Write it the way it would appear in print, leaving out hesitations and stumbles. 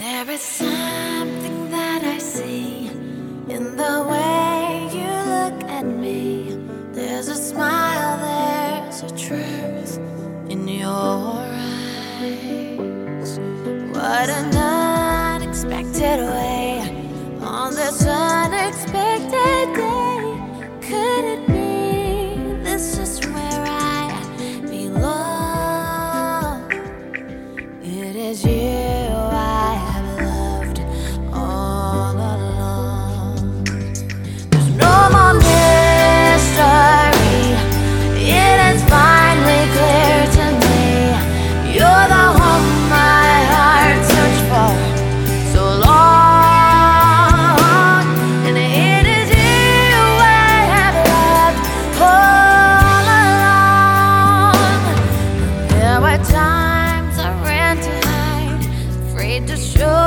There is something that I see in the way you look at me. There's a smile, there's a truth in your eyes. What an unexpected way on this unexpected day. Could it be this is where I belong? It is you I have loved all along. There's no more mystery. It is finally clear to me. You're the home my heart searched for so long. And it is you I have loved all along. There were times I ran to hide, afraid to show